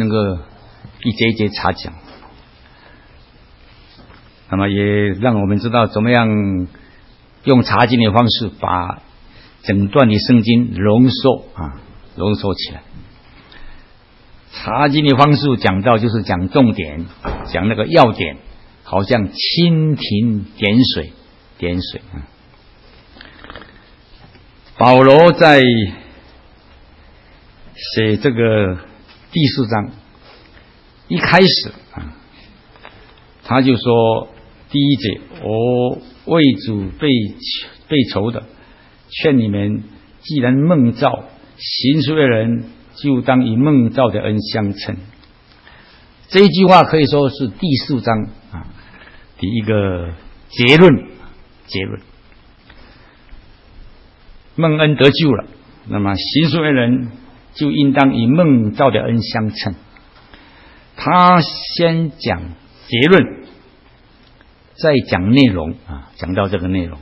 能够一节一节查讲，那么也让我们知道怎么样用查经的方式把整段的圣经浓缩起来。查经的方式讲到就是讲重点，讲那个要点，好像蜻蜓点水。保罗在写这个第4章一开始他就说第1节，我为主被囚的，劝你们既然蒙召行事为人，就当以蒙召的恩相称。这一句话可以说是第4章的一个结论。蒙恩得救了，那么行事为人就应当以蒙召的恩相称。他先讲结论，再讲内容讲到这个内容。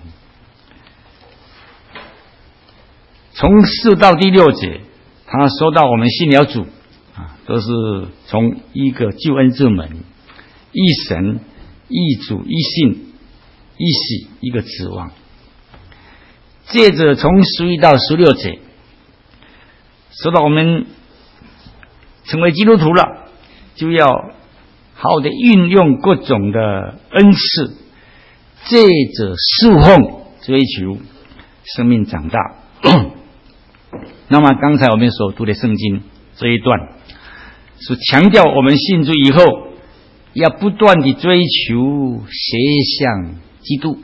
从4到第6节，他说到我们信了主都是从一个救恩之门，一神一主一信一喜一个指望。接着从11到16节说到我们成为基督徒了，就要好好的运用各种的恩赐，借着侍奉追求生命长大。那么刚才我们所读的圣经这一段是强调我们信主以后要不断的追求学像基督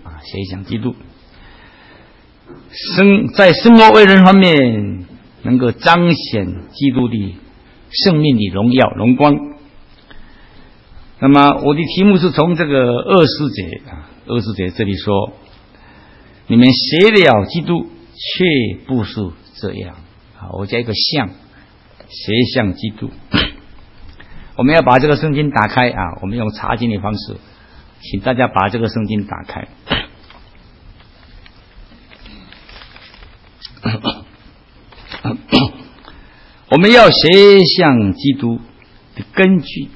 在生活为人方面能够彰显基督的生命的荣耀荣光。那么我的题目是从这个20节这里说，你们学了基督却不是这样。我加一个像，学像基督。我们要把这个圣经打开我们用查经的方式，请大家把这个圣经打开。我们要学像基督的根据，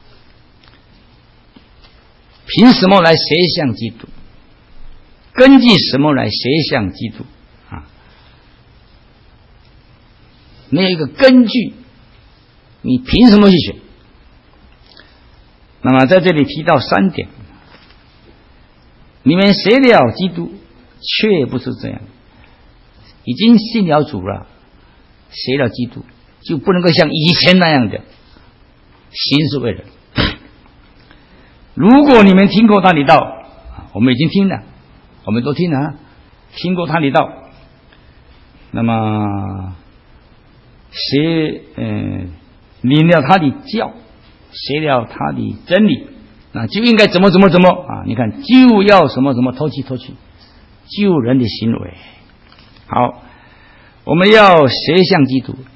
凭什么来学像基督？根据什么来学像基督没有一个根据，你凭什么去学？那么在这里提到3点，你们学了基督却不是这样，已经信了主了，学了基督就不能够像以前那样的行事为人。如果你们听过他的道，我们已经听了，我们都听了听过他的道，那么领了他的教，学了他的真理，那就应该怎么你看就要什么脱去救人的行为。好，我们要学像基督，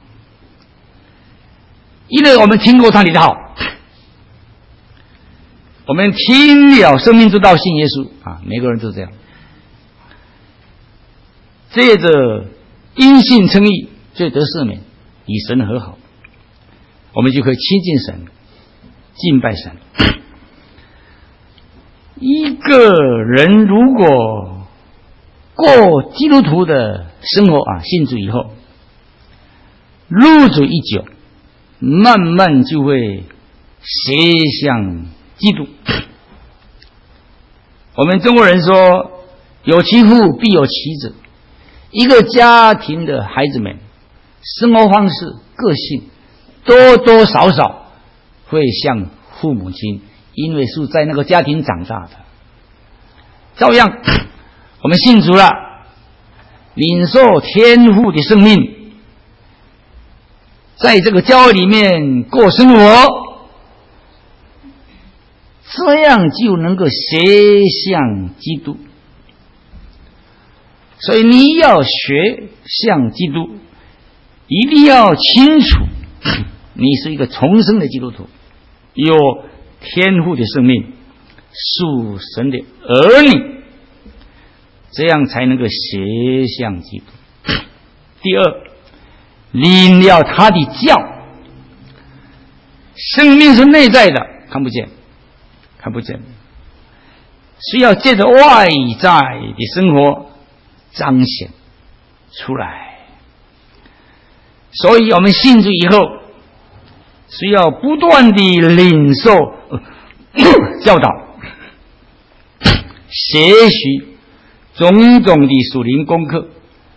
因为我们听过他的道，我们听了生命之道，信耶稣每个人都这样，借着因信称义，罪得赦免，与神和好，我们就可以亲近神，敬拜神。一个人如果过基督徒的生活信主以后，入主一久，慢慢就会学像基督。我们中国人说有其父必有其子，一个家庭的孩子们生活方式个性多多少少会像父母亲，因为是在那个家庭长大的。照样我们信主了，领受天父的生命，在这个教会里面过生活，这样就能够学像基督。所以你要学像基督，一定要清楚你是一个重生的基督徒，有天父的生命，属神的儿女，这样才能够学像基督。第二，领了他的教， 生命是内在的，看不见，看不见，需要借着外在的生活彰显出来。所以我们信主以后，需要不断的领受教导，学习种种的属灵功课，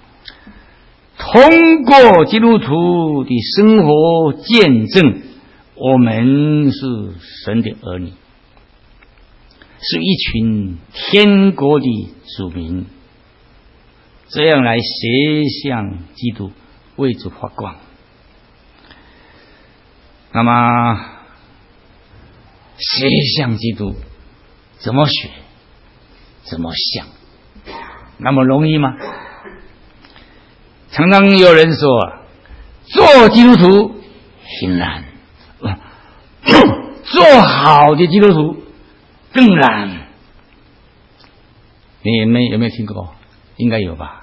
通过基督徒的生活见证，我们是神的儿女，是一群天国的子民，这样来学向基督，为主发光。那么学向基督怎么学，怎么想，那么容易吗？常常有人说，做基督徒很难，做好的基督徒更难。你有没有听过？应该有吧。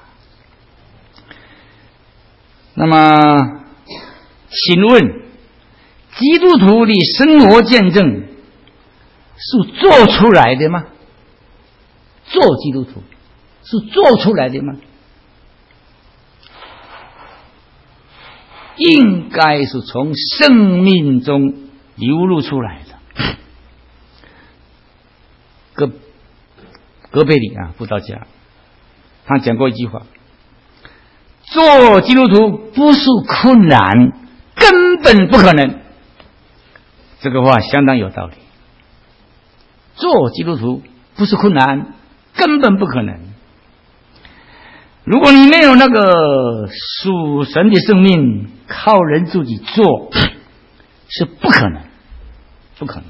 那么请问，基督徒的生活见证是做出来的吗？做基督徒是做出来的吗？应该是从生命中流露出来的。戈贝里布道家他讲过一句话，做基督徒不是困难，根本不可能。这个话相当有道理。做基督徒不是困难，根本不可能。如果你没有那个属神的生命，靠人自己做是不可能，不可能。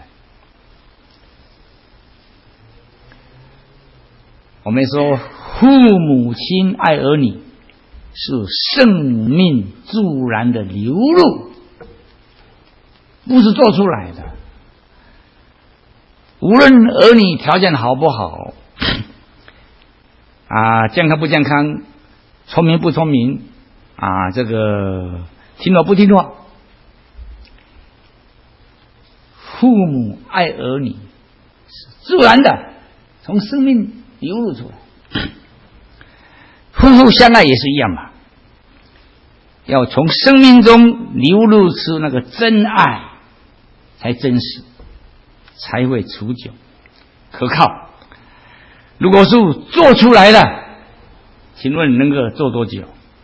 我们说父母亲爱儿女是生命自然的流露，不是做出来的。无论儿女条件好不好健康不健康，聪明不聪明这个听话不听话，父母爱儿女是自然的，从生命流露出来。夫妇相爱也是一样嘛，要从生命中流露出那个真爱，才真实，才会持久可靠。如果是做出来的，请问能够做多久？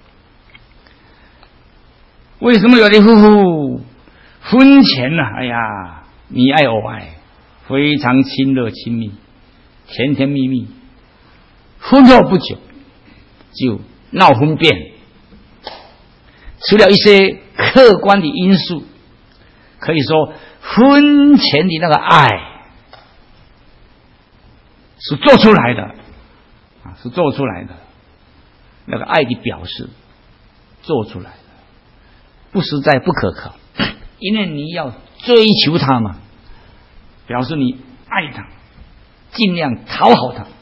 为什么有的夫妇婚前哎呀你爱我爱，非常亲热亲密，甜甜蜜蜜，婚后不久就闹婚变？除了一些客观的因素，可以说婚前的那个爱是做出来的是做出来的，那个爱的表示做出来的，不实在不可靠，因为你要追求他嘛，表示你爱他，尽量讨好他。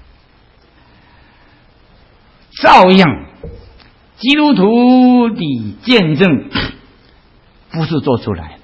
照样基督徒的见证不是做出来的，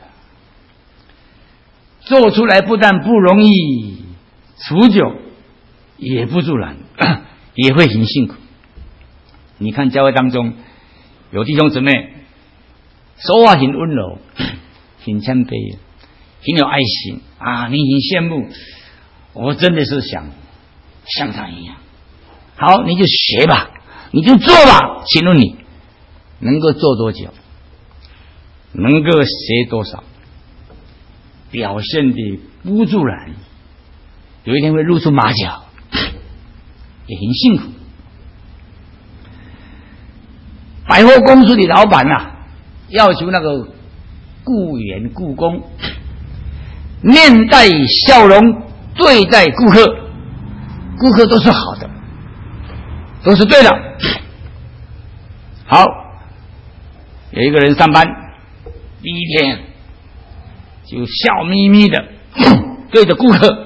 做出来不但不容易持久，也不自然，也会很辛苦。你看教会当中有弟兄姊妹说话很温柔，很谦卑，很有爱心你很羡慕，我真的是想像他一样。好，你就学吧，你就做吧。请问你能够做多久？能够学多少？表现的不自然，有一天会露出马脚，也很辛苦。百货公司的老板要求那个雇员雇工面带笑容对待顾客，顾客都是好的，都是对的。好，有一个人上班第一天就笑眯眯的对着顾客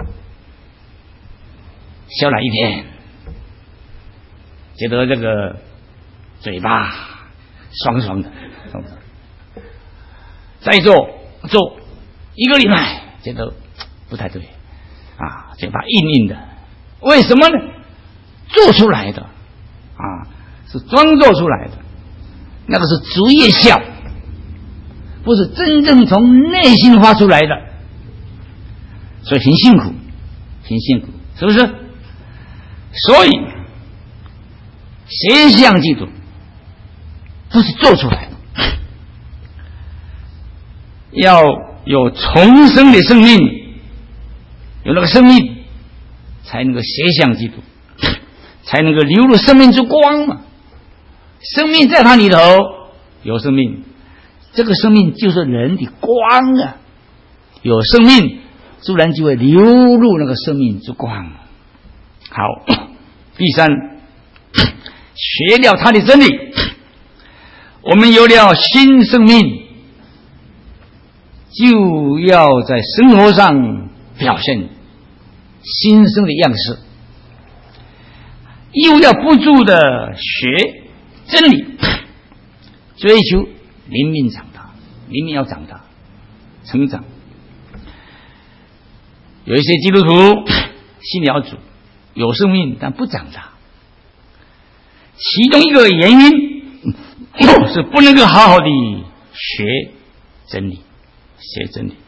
笑了一天，觉得这个嘴巴爽爽的。再做做1个礼拜，觉得不太对啊，嘴巴硬硬的。为什么呢？做出来的啊，是装作出来的，那个是职业笑，不是真正从内心发出来的，所以很辛苦，很辛苦，是不是？所以邪相嫉妒都是做出来的，要有重生的生命，有那个生命，才能够邪相嫉妒，才能够流入生命之光嘛。生命在它里头有生命，这个生命就是人的光啊，有生命自然就会流入那个生命之光。好，第三，学了他的真理，我们有了新生命，就要在生活上表现新生的样式，又要不住的学真理，追求灵命长大，灵命要长大成长。有一些基督徒信了主，有生命但不长大，其中一个原因是不能够好好的学真理，学真理，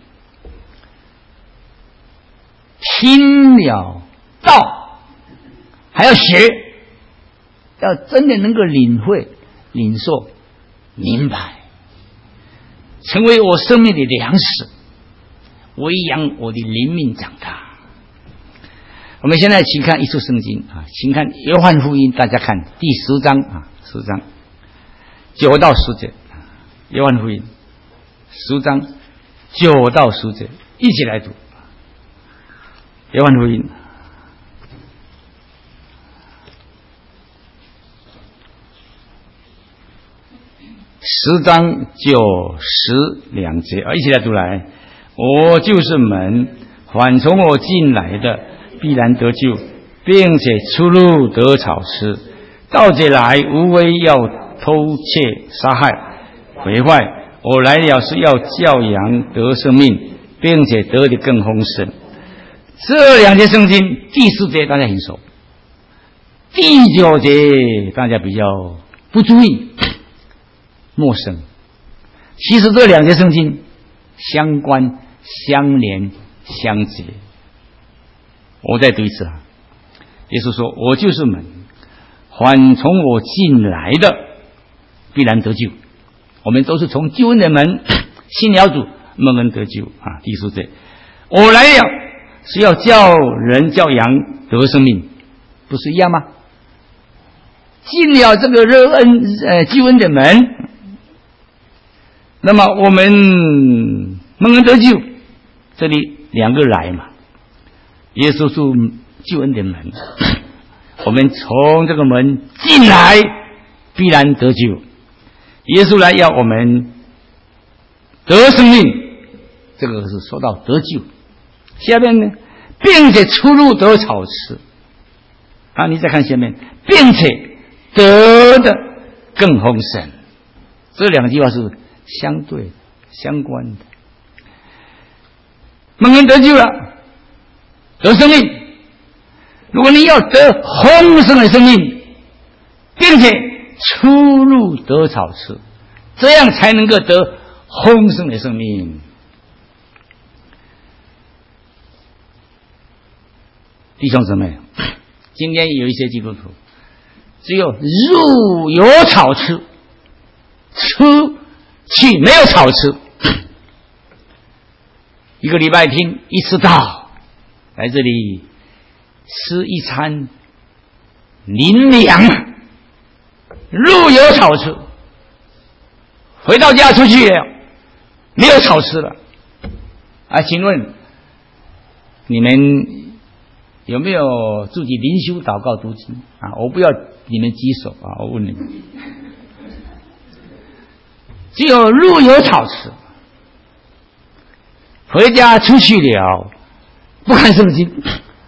听了道还要学，要真的能够领会、领受、明白，成为我生命的粮食，喂养我的灵命长大。我们现在请看一处圣经啊，请看约翰福音，大家看第10章啊，10章9到10节，约翰福音10章9到10节，一起来读。约翰福音10章9、10两节啊，一起来读来。我就是门，凡从我进来的必然得救，并且出入得草吃。盗贼来无非要偷窃杀害毁坏，我来了是要叫羊得生命，并且得的更丰盛。这两节圣经，第4节大家很熟，第9节大家比较不注意，陌生。其实这两节圣经相关、相连、相结。我再读一次啊，耶稣说：“我就是门，凡从我进来的，必然得救。”我们都是从救恩的门，信了主，蒙恩得救啊。第4节，我来了是要叫人叫羊得生命，不是一样吗？进了这个救恩的门，那么我们蒙恩得救，这里两个来嘛。耶稣是救恩的门，我们从这个门进来，必然得救。耶稣来要我们得生命，这个是说到得救。下面呢，并且出入得草吃啊，你再看下面，并且得的更丰盛，这两句话是相对相关的。蒙恩得救了，得生命，如果你要得丰盛的生命，并且出入得草吃，这样才能够得丰盛的生命。弟兄姊妹，今天有一些基督徒只有入有草吃，出去没有草吃。一个礼拜天一次到来这里吃一餐灵粮，入有草吃，回到家出去没有草吃了啊！请问你们有没有自己灵修祷告读经啊？我不要你们举手啊！我问你们，只有入有草吃，回家出去了不看圣经，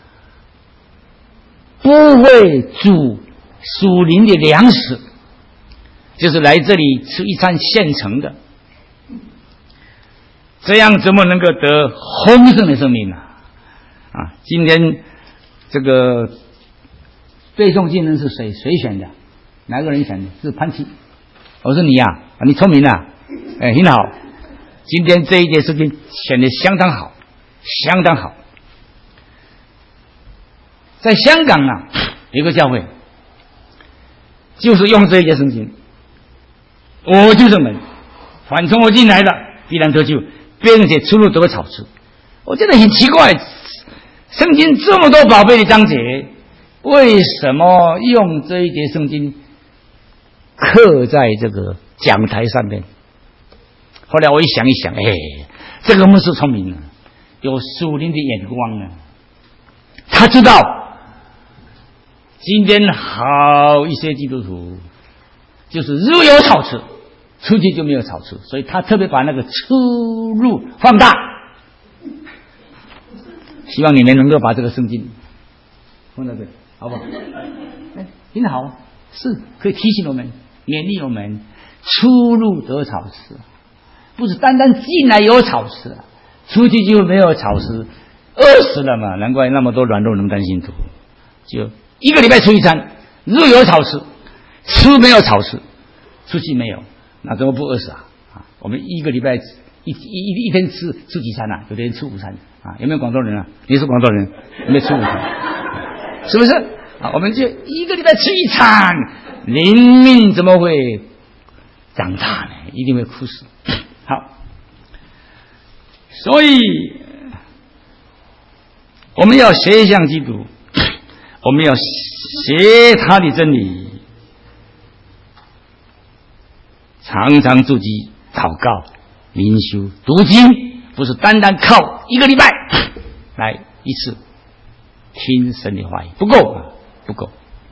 不会煮属灵的粮食，就是来这里吃一餐现成的。 这样怎么能够得丰盛的生命呢？啊，今天这个背诵经文是谁选的？哪个人选的？是潘琪。我说你呀，你聪明啊，很好。今天这一节圣经选的相当好，相当好。在香港啊，有个教会，就是用这一节圣经，我就是门，凡从我进来的必然得救，并且出入都会草吃。我觉得很奇怪，圣经这么多宝贝的章节，为什么用这一节圣经刻在这个讲台上面？后来我一想，这个牧师聪明啊，有属灵的眼光啊，他知道今天好一些基督徒就是入有草吃，出去就没有草吃，所以他特别把那个出入放大。希望你们能够把这个圣经放在这里，好不好？很好，是可以提醒我们、勉励我们，出入得草吃，不是单单进来有草吃，出去就没有草吃，饿死了嘛！难怪那么多软弱能担信徒，就一个礼拜吃一餐，入有草吃，吃没有草吃，出去没有，那怎么不饿死啊？我们一个礼拜一天吃几餐啊？有的人吃午餐啊？有没有广东人啊？你是广东人，有没有吃午餐？是不是？啊，我们就一个礼拜吃一餐，灵命怎么会长大呢？一定会枯死。好，所以我们要学像基督，我们要学他的真理，常常筑基、祷告、灵修、读经，不是单单靠一个礼拜来一次听神的话语，不够，不够。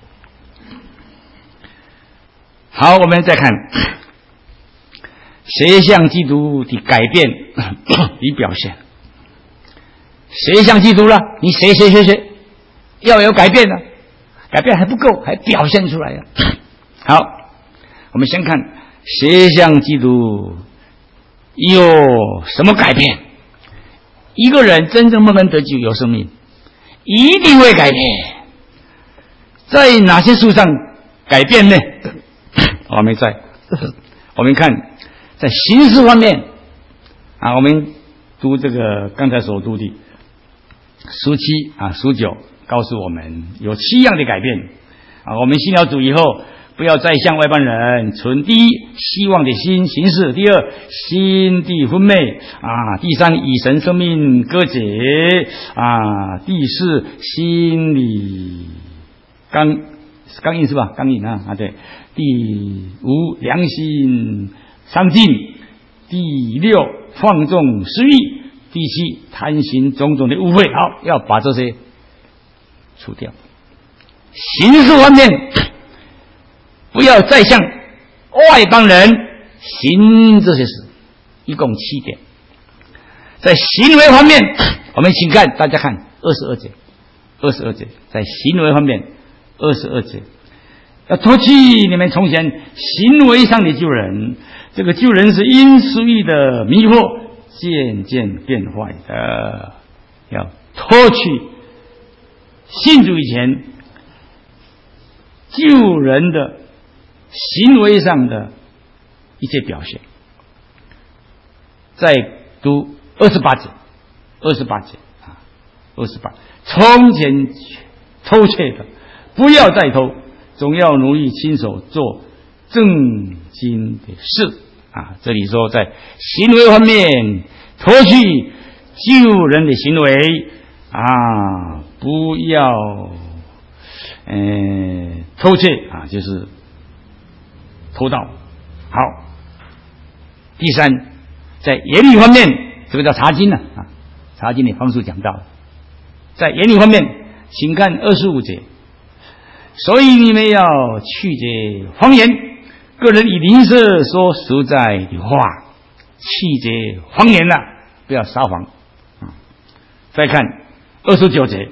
好，我们再看学像基督的改变与表现。学像基督了，你学，要有改变呢，改变还不够，还表现出来呀。好，我们先看学像基督有什么改变。一个人真正蒙恩得救有生命，一定会改变。在哪些树上改变呢？我们看在形式方面啊，我们读这个刚才所读的书7啊书9告诉我们有7样的改变啊。我们信了主以后，不要再像外邦人存第一希望的心行事，第二心地昏昧啊，第三以神生命割解啊，第四心里刚硬是吧？刚硬啊对。第5良心丧尽，第6放纵私欲，第7贪心种种的污秽。好，要把这些除掉。形式方面，不要再像外邦人行这些事，一共7点。在行为方面，我们请看，大家看22节，在行为方面22节，要脱去你们从前行为上的旧人，这个旧人是因私欲的迷惑渐渐变坏的，要脱去信主以前旧人的行为上的一些表现。再读28节啊，28，从前偷窃的不要再偷，总要努力亲手做正经的事啊。这里说在行为方面脱去旧人的行为啊，不要偷窃啊，就是偷盗。好，第三，在言语方面，这个叫查经啊，查经的方式讲到，在言语方面，请看25节。所以你们要去绝谎言，个人以邻舍说实在的话，去绝谎言了，不要撒谎。再看29节，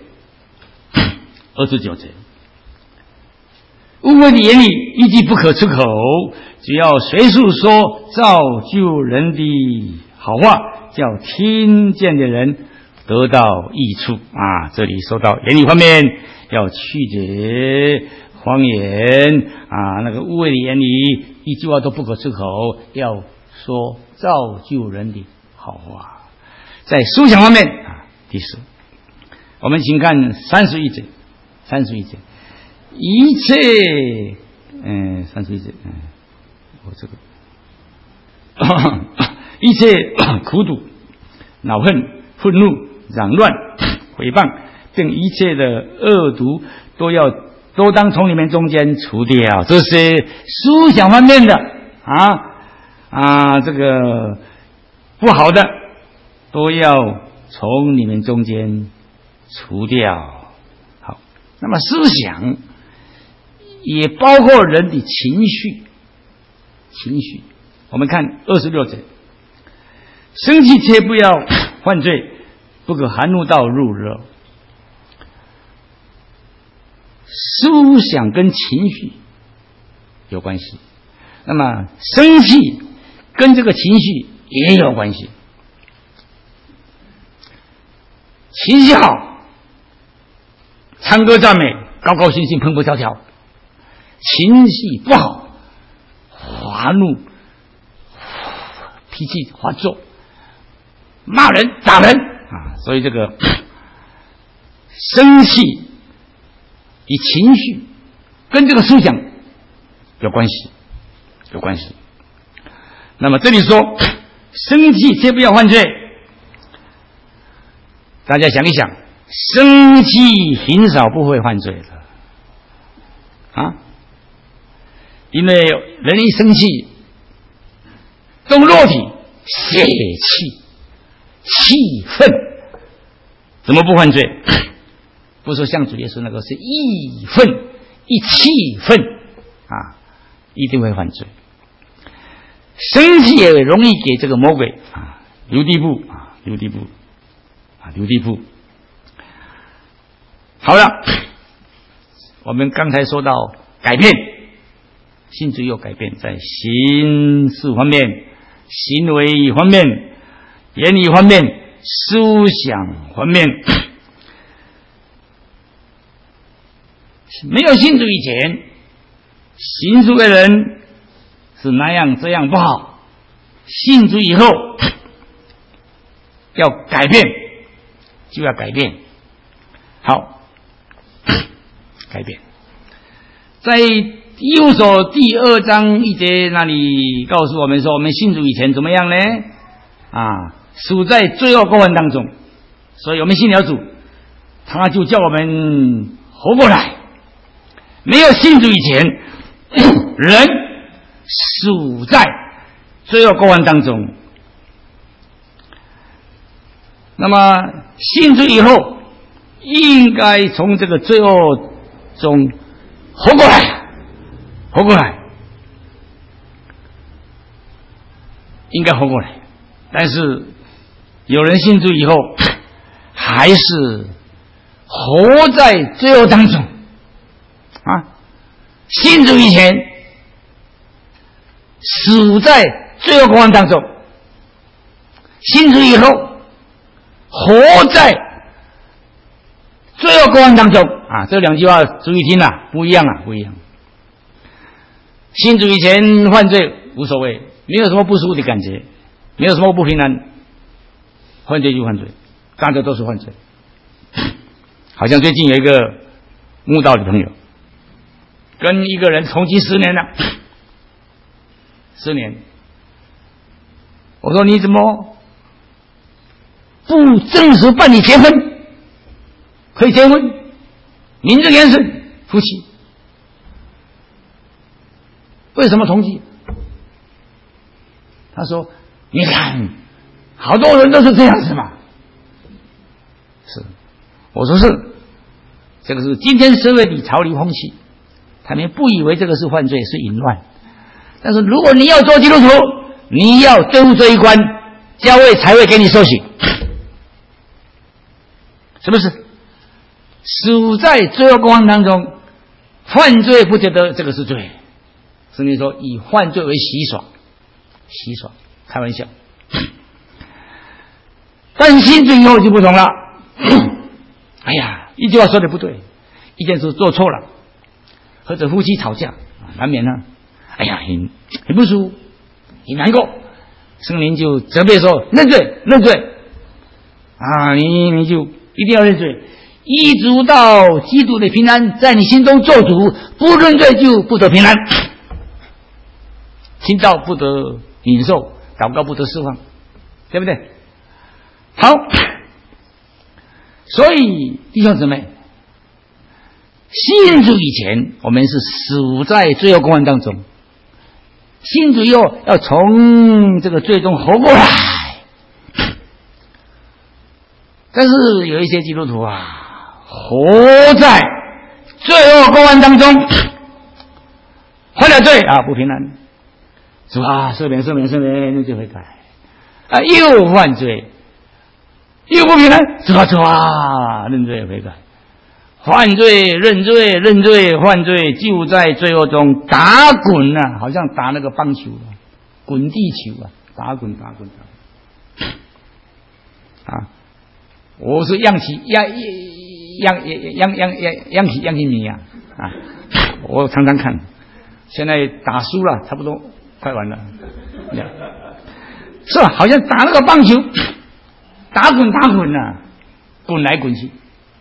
污秽的言语一句不可出口，只要随处说造就人的好话， 叫听见的人得到益处啊。这里说到言语方面，要去绝谎言啊，那个污秽的言语，一句话都不可出口，要说造就人的好话。在思想方面啊，第四，我们请看31节，31节，一切31节，我这个一切苦毒、恼恨、愤怒、嚷乱、诽谤，并一切的恶毒，都当从你们中间除掉。这些思想方面的这个不好的，都要从你们中间除掉。好，那么思想也包括人的情绪。我们看26节，生气且不要犯罪，不可含怒到入热。思想跟情绪有关系，那么生气跟这个情绪也有关系。情绪好，唱歌赞美，高高兴兴，蹦蹦跳跳；情绪不好，发怒，脾气发作，骂人打人啊。所以这个生气与情绪跟这个思想有关系。那么这里说生气却不要犯罪，大家想一想，生气很少不会犯罪的啊，因为人一生气，动肉体血气气愤，怎么不犯罪？不是像主耶稣那个是义愤一气愤啊，一定会犯罪。生气也容易给这个魔鬼留地步。好了，我们刚才说到改变，信主有改变，在行事方面、行为方面、言语方面、思想方面。没有信主以前，行出的人是那样这样不好，信主以后要改变，就要改变。好，改变。在以弗所第2章1节那里告诉我们说，我们信主以前怎么样呢？处在罪恶过犯当中，所以我们信了主，他就叫我们活过来。没有信主以前，人处在罪恶过犯当中。那么信主以后，应该从这个罪恶中活过来，应该活过来。但是有人信主以后，还是活在罪恶当中。信主以前处在罪恶过犯当中，信主以后活在罪恶过犯当中这两句话注意听不一样。信主以前犯罪无所谓，没有什么不舒服的感觉，没有什么不平安，犯罪就犯罪，大家都是犯罪。好像最近有一个慕道的朋友跟一个人同居10年了，10年。我说你怎么不正式办理结婚？可以结婚，名正言顺，夫妻。为什么同居？他说：“你看，好多人都是这样子嘛。”是，我说是，这个是今天社会的潮流风气。他们不以为这个是犯罪，是淫乱。但是如果你要做基督徒，你要对付这一关，教会才会给你受洗，是不是？处在罪恶过犯当中，犯罪不觉得这个是罪，甚至说以犯罪为戏耍，开玩笑。 但信主以后就不同了。哎呀，一句话说的不对，一件事做错了，或者夫妻吵架，难免呢。哎呀，很不舒服，很难过，圣灵就责备说：认罪，认罪啊！你就一定要认罪，一直到基督的平安在你心中做主，不认罪就不得平安，听到不得领受，祷告不得释放，对不对？好，所以弟兄姊妹，信主以前我们是死在罪恶公案当中，信主以后要从这个罪中活过来。但是有一些基督徒啊，活在罪恶公案当中，犯了罪啊，不平安，主啊，赦免，认罪悔改啊，又犯罪，又不平安，主啊，认罪悔改，犯罪认罪犯罪，就在罪恶中打滚啊，好像打那个棒球啊，滚地球啊，打滚啊！我是央企迷啊！我常常看，现在打输了，差不多快完了，是吧？好像打那个棒球，打滚啊，滚来滚去。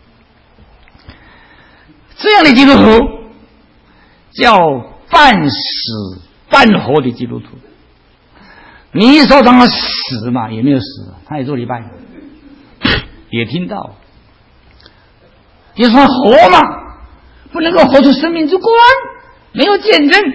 这样的基督徒叫半死半活的基督徒。你说他死嘛，也没有死，他也做礼拜，也听到。你说活嘛，不能够活出生命之光，没有见证。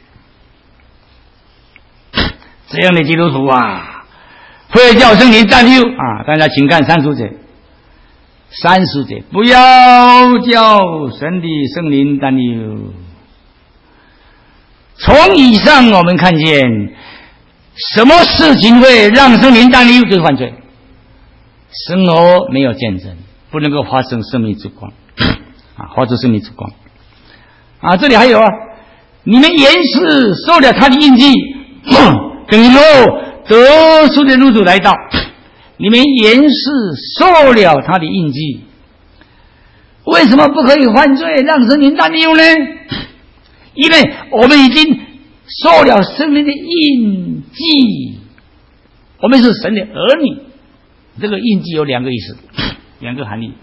这样的基督徒啊，会叫圣灵担忧啊！大家请看30节。30节，不要叫神的圣灵担忧。从以上我们看见，什么事情会让圣灵担忧，就是犯罪。生活没有见证，不能够发生生命之光啊，发出生命之光啊！这里还有啊，你们原是受了他的印记，等以后得赎的日子来到。你们原是受了他的印记，为什么不可以犯罪让神灵担忧呢？因为我们已经受了圣灵的印记，我们是神的儿女。这个印记有2个意思，2个含义。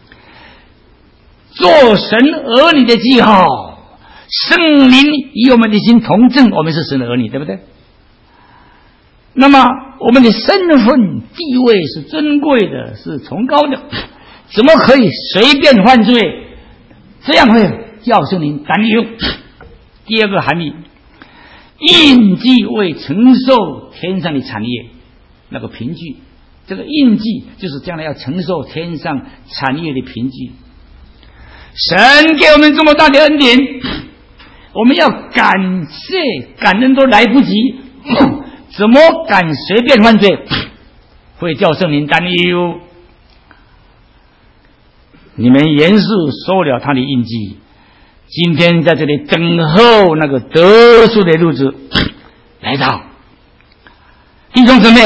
做神儿女的记号，圣灵与我们的心同证，我们是神的儿女，对不对？那么我们的身份地位是尊贵的，是崇高的，怎么可以随便犯罪？这样会叫圣灵担忧。第2个含义，印记为承受天上的产业，那个凭据，这个印记就是将来要承受天上产业的凭据。神给我们这么大的恩典，我们要感谢感恩都来不及，怎么敢随便犯罪？会叫圣灵担忧。你们原是受了他的印记，今天在这里等候那个得赎的日子来到。弟兄姊妹，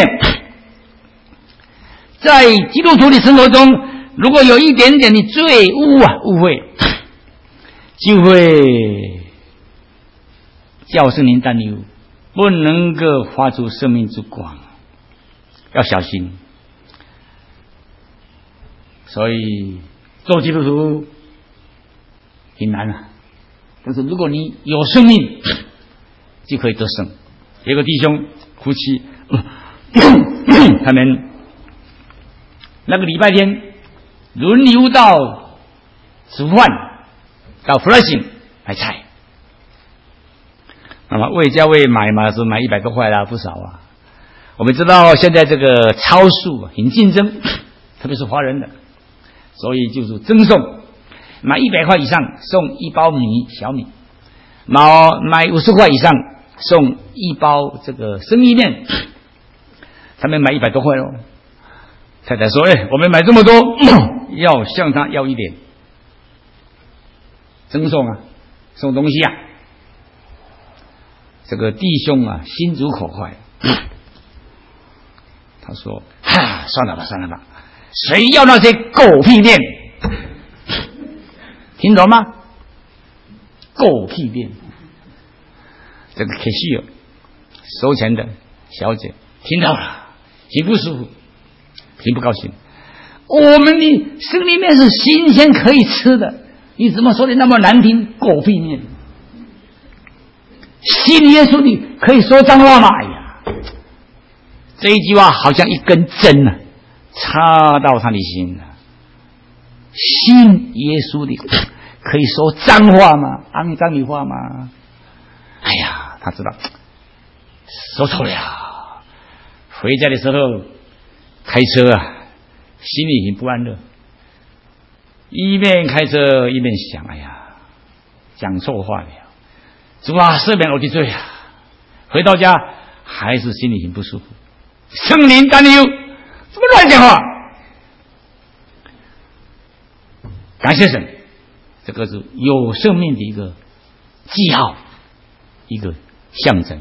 在基督徒的生活中，如果有一点点的罪误会，就会叫圣灵担忧，不能够发出生命之光，要小心。所以做基督徒很难啊，但是如果你有生命，就可以得胜。有个弟兄夫妻，他们那个礼拜天轮流到煮饭，到 Flushing 买菜。那么为家为买嘛，是买100多块啦，不少啊。我们知道现在这个超市很竞争，特别是华人的，所以就是赠送，买100块以上送1包米，小米；买50块以上送1包这个生意面。他们买100多块哦。太太说：“我们买这么多，要向他要一点赠送啊，送东西啊。”这个弟兄啊，心直口快， 他说：“哈，算了吧，算了吧，谁要那些狗屁店？听懂吗？狗屁店。这个可惜了，收钱的小姐听到了，挺不舒服，挺不高兴。我们的生理面是新鲜可以吃的，你怎么说的那么难听？狗屁面！信耶稣的可以说脏话吗？哎呀，这一句话好像一根针啊，插到他的心了。信耶稣的可以说脏话吗？阿弥脏话吗？哎呀，他知道说错了。回家的时候开车啊，心里很不安乐，一边开车一边想：哎呀，讲错话了，主啊，赦免我的罪啊！回到家还是心里很不舒服，圣灵担忧，怎么乱讲话？感谢神，这个是有生命的一个记号，一个象征。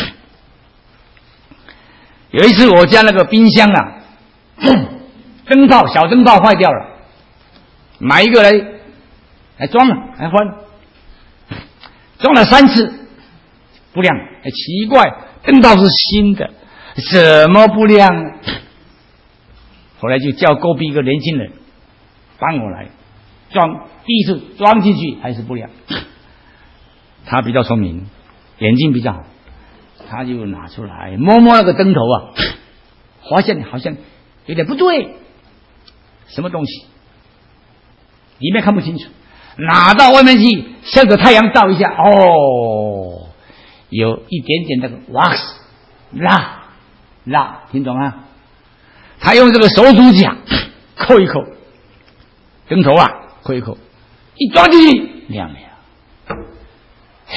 有一次我家那个冰箱啊，灯泡小灯泡坏掉了，买一个来装了，来换，装了3次不亮，奇怪，灯泡是新的，怎么不亮？后来就叫隔壁一个年轻人帮我来装，第一次装进去还是不亮。他比较聪明，眼睛比较好，他就拿出来摸摸那个灯头啊，发现好像有点不对，什么东西里面看不清楚，拿到外面去向着太阳照一下，哦，有一点点那个 wax 蜡，听懂吗？他用这个手指甲扣一扣灯头啊，扣一扣，一装进去亮了。嘿，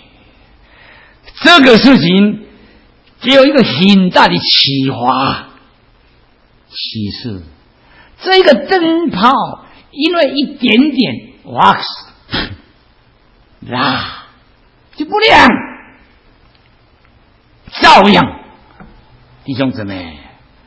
这个事情只有一个很大的启发启示，这个灯泡因为一点点 wax 蜡就不亮，照样，弟兄姊妹，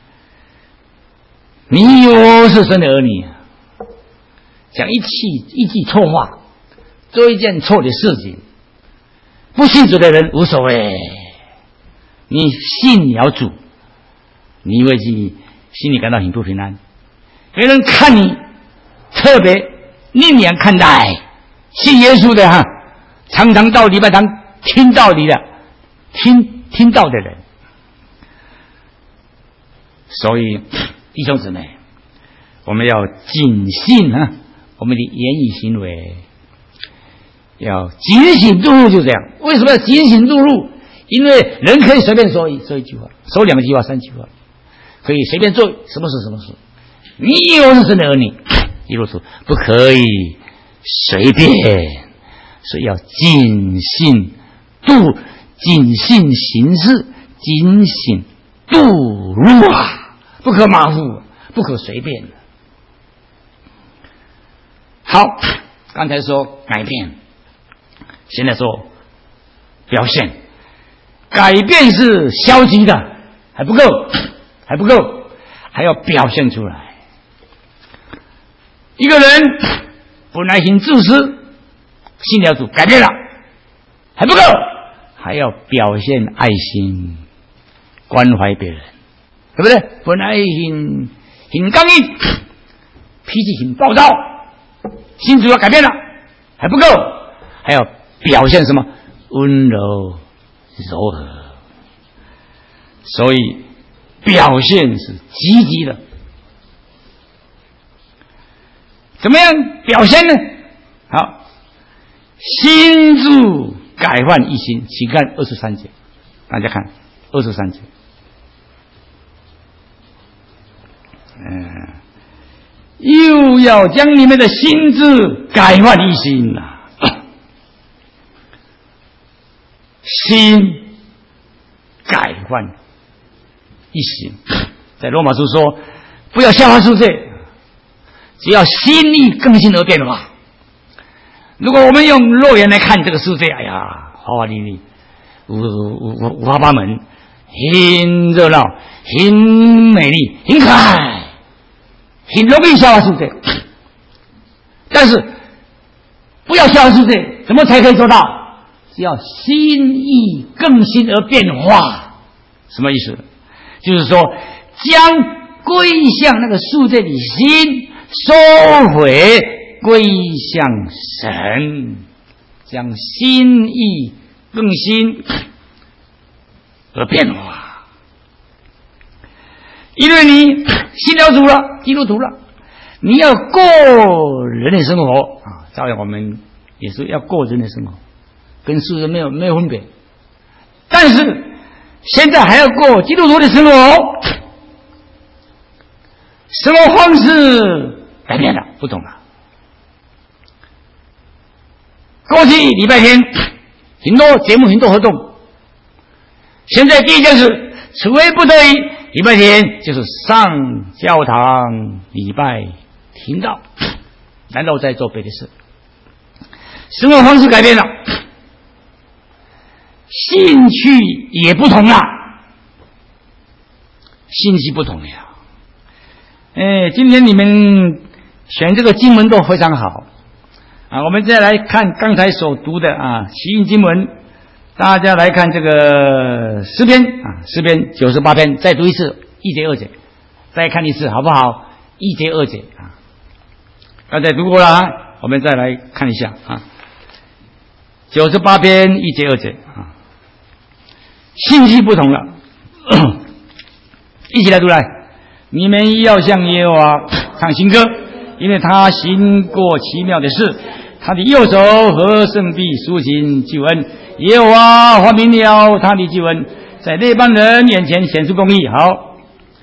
你我是神的儿女，讲一句错话，做一件错的事情，不信主的人无所谓，你信了主，你会去心里感到很不平安，别人看你特别另眼看待。信耶稣的哈，常常到礼拜堂听道理的，听道的人。所以弟兄姊妹，我们要谨信啊，我们的言语行为要警醒度入，就这样。为什么要警醒度入？因为人可以随便说一句话，说2句话、3句话，可以随便做什么事。你又是神的儿女，基督徒不可以随便，所以要谨信行事，谨信度入啊，不可马虎，不可随便。好，刚才说改变，现在说表现。改变是消极的，还不够，还要表现出来。一个人本来很自私，信了主改变了，还不够，还要表现爱心，关怀别人，对不对？本来很刚硬，脾气很暴躁，信主要改变了，还不够，还要表现什么？温柔柔和。所以表现是积极的。怎么样表现呢？好，心志改换一心，请看23节，大家看23节。又要将你们的心志改换一心啊！心改换一心，在罗马书说，不要效法世界，只要心意更新而变的话。如果我们用肉眼来看这个世界，哎呀，花花绿绿，五花八门，很热闹， 很美丽，很可爱，很容易消化宿醉。但是不要消化宿醉，怎么才可以做到？只要心意更新而变化。什么意思？就是说将归向那个宿醉的心收回，归向神，将心意更新而变化。因为你信了主了，基督徒了，你要过人的生活啊，照样我们也是要过人的生活，跟世人没有分别。但是现在还要过基督徒的生活，生活方式改变了，不同了。过去礼拜天很多节目，很多活动，现在第一件事，除非不得已，礼拜天就是上教堂礼拜听道，难道在做别的事？生活方式改变了，兴趣也不同了，兴趣不同了。今天你们选这个经文都非常好啊！我们再来看刚才所读的奇印经文，大家来看这个诗篇诗篇98篇，再读一次1节2节，再看一次好不好？1节2节刚才读过了我们再来看一下98篇1节2节兴趣不同了一起来读来。你们要向耶和华唱新歌，因为他行过奇妙的事，他的右手和圣臂施行救恩。耶和华发明了他的救恩，在列邦人眼前显出公义。好，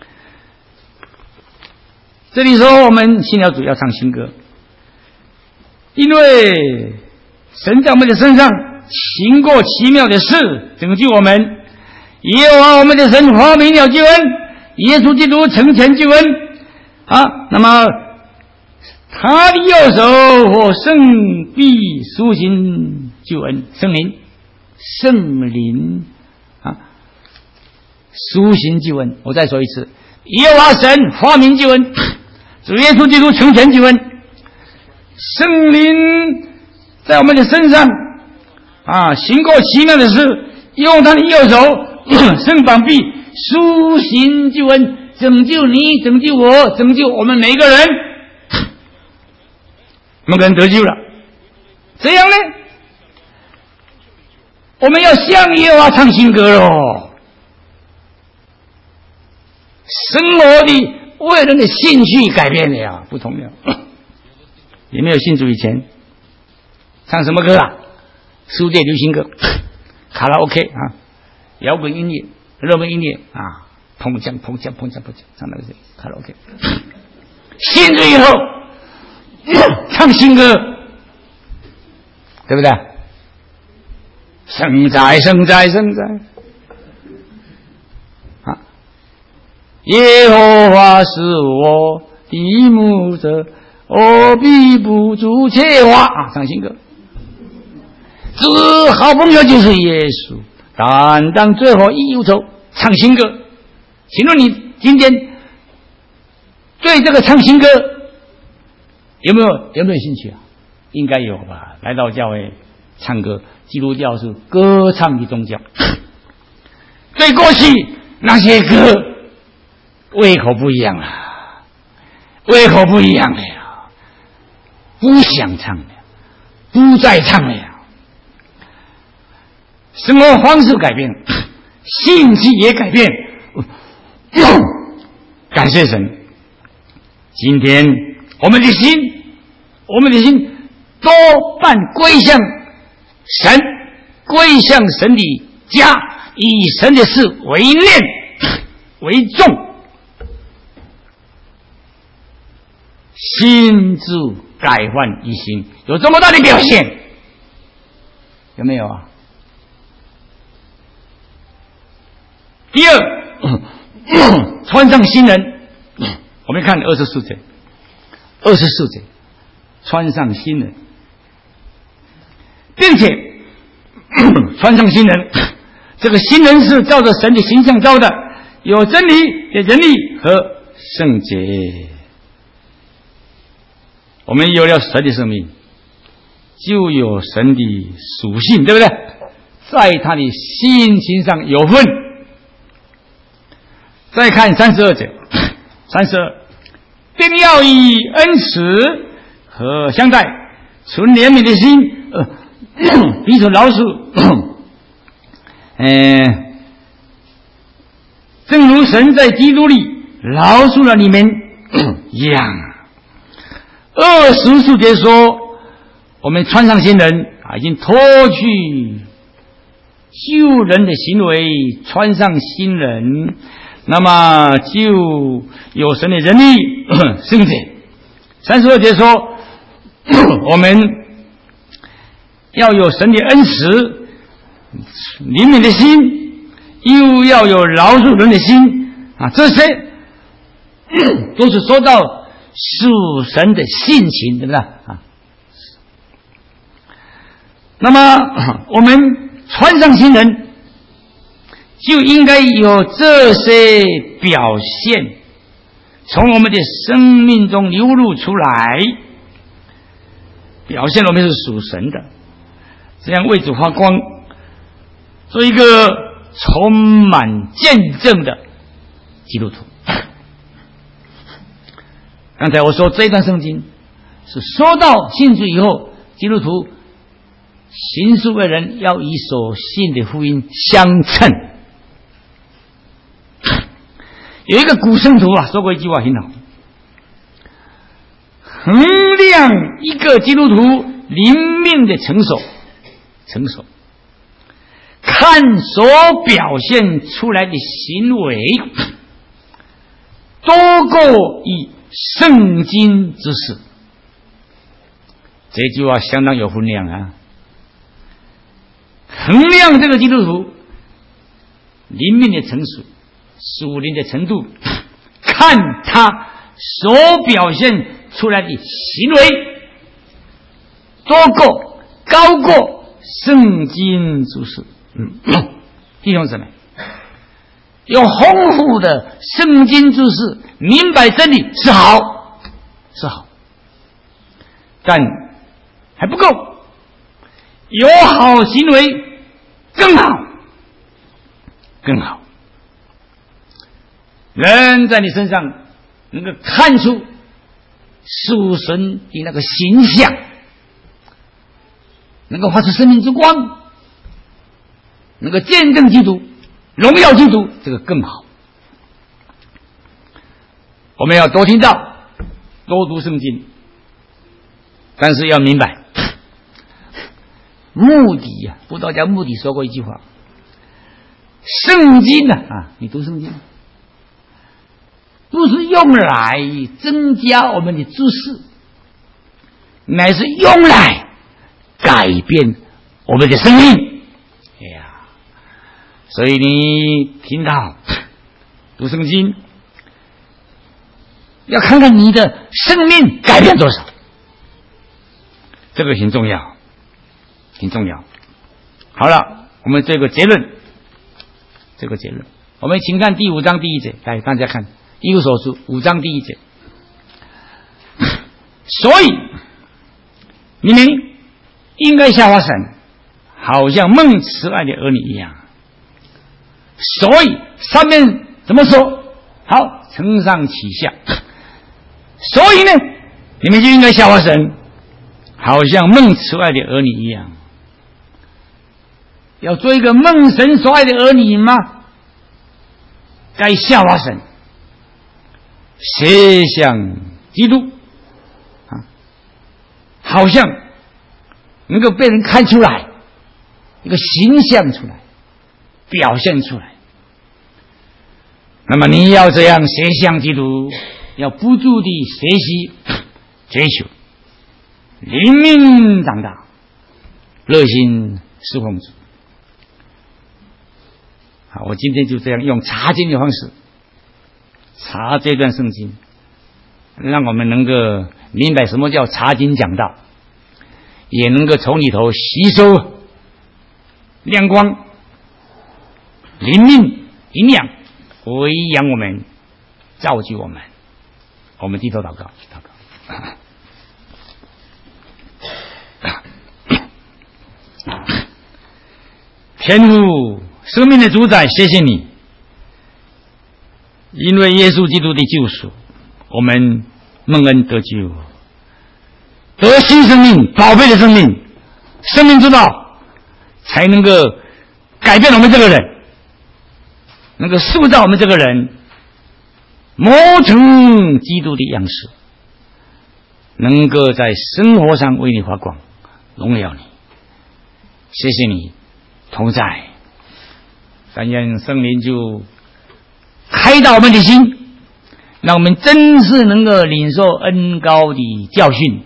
这里说我们信了主要唱新歌，因为神在我们的身上行过奇妙的事，拯救我们。耶和华我们的神发明了救恩，耶稣基督成全救恩那么他的右手和圣臂施行救恩，圣灵施行救恩。我再说一次，耶和华神发明救恩，主耶稣基督成全救恩，圣灵在我们的身上行过奇妙的事，用他的右手圣膀臂施行救恩，拯救你，拯救我，拯救我们每一个人，每个人得救了。这样呢，我们要向耶和华唱新歌咯。生活的为人的兴趣改变了，不同了。有没有信主以前唱什么歌世界流行歌、卡拉 OK 摇滚音乐、热门音乐砰锵唱那个卡拉 OK。信主以后唱新歌，对不对？圣哉圣哉圣哉耶和华是我的牧者，我必不住切话唱新歌。这好朋友就是耶稣，担当最后一忧愁，唱新歌。请问你今天对这个唱新歌有没有兴趣应该有吧？来到教会唱歌，基督教是歌唱的宗教。对过去那些歌胃口不一样了，不想唱了，不再唱了。生活方式改变，兴趣也改变。感谢神，今天我们的心多半归向神，归向神的家，以神的事为念为重，心智改换一新，有这么大的表现，有没有第二，穿上新人，我们看24节，穿上新人，并且穿上新人，这个新人是照着神的形象造的， 有真理的仁义和圣洁。我们有了神的生命，就有神的属性，对不对？在他的心情上有份。再看32节，32，并要以恩慈和相待，存怜悯的心，彼此饶恕。正如神在基督里饶恕了你们一样。24节说，我们穿上新人已经脱去旧人的行为，穿上新人，那么就有神的仁义圣洁。32节说，我们要有神的恩慈怜悯的心，又要有饶恕人的心这些都是说到属神的性情，对不对那么我们穿上新人，就应该有这些表现从我们的生命中流露出来，表现我们是属神的，这样为主发光，做一个充满见证的基督徒。刚才我说这一段圣经是说到信主以后，基督徒行事为人要以所信的福音相称。有一个古圣徒说过一句话很好，衡量一个基督徒灵命的成熟，看所表现出来的行为多过以圣经之事。这句话相当有分量衡量这个基督徒灵命的成熟，属灵的程度，看他所表现出来的行为高过圣经之事。弟兄姊妹，有丰富的圣经知识，明白真理是好，但还不够，有好行为更好。人在你身上能够看出属神的那个形象，能够发出生命之光，能够见证基督，荣耀基督，这个更好。我们要多听到，多读圣经，但是要明白目的布道家目的说过一句话，圣经你读圣经不是用来增加我们的知识，乃是用来改变我们的生命。所以你听到读圣经，要看看你的生命改变多少，这个很重要。好了，我们这个结论，我们请看第5章第1节，来大家看一无所书5章第1节。所以你们应该效法神，好像蒙慈爱的儿女一样。所以上面怎么说？好，承上启下。所以呢，你们就应该效法神，好像蒙慈爱的儿女一样。要做一个蒙神所爱的儿女吗？该效法神，学像基督好像能够被人看出来，一个形象出来，表现出来。那么你要这样学像基督，要不住地学习追求，灵命长大，热心侍奉主。好，我今天就这样用查经的方式查这段圣经，让我们能够明白什么叫查经讲道，也能够从里头吸收亮光、灵命、营养， 喂养我们，造就我们。我们低头祷告，祷告。天父，生命的主宰，谢谢你，因为耶稣基督的救赎，我们蒙恩得救，得新生命，宝贝的生命，生命之道，才能够改变我们这个人，能够塑造我们这个人，磨成基督的样式，能够在生活上为你发光，荣耀你。谢谢你同在，但愿圣灵就开导我们的心，让我们真是能够领受恩膏的教训，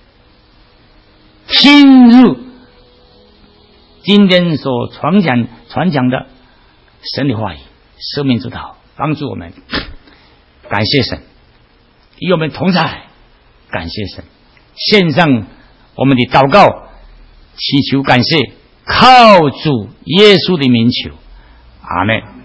深入今天所传讲的神的话语，生命之道，帮助我们。感谢神，与我们同在，感谢神，献上我们的祷告，祈求感谢，靠主耶稣的名求，阿们。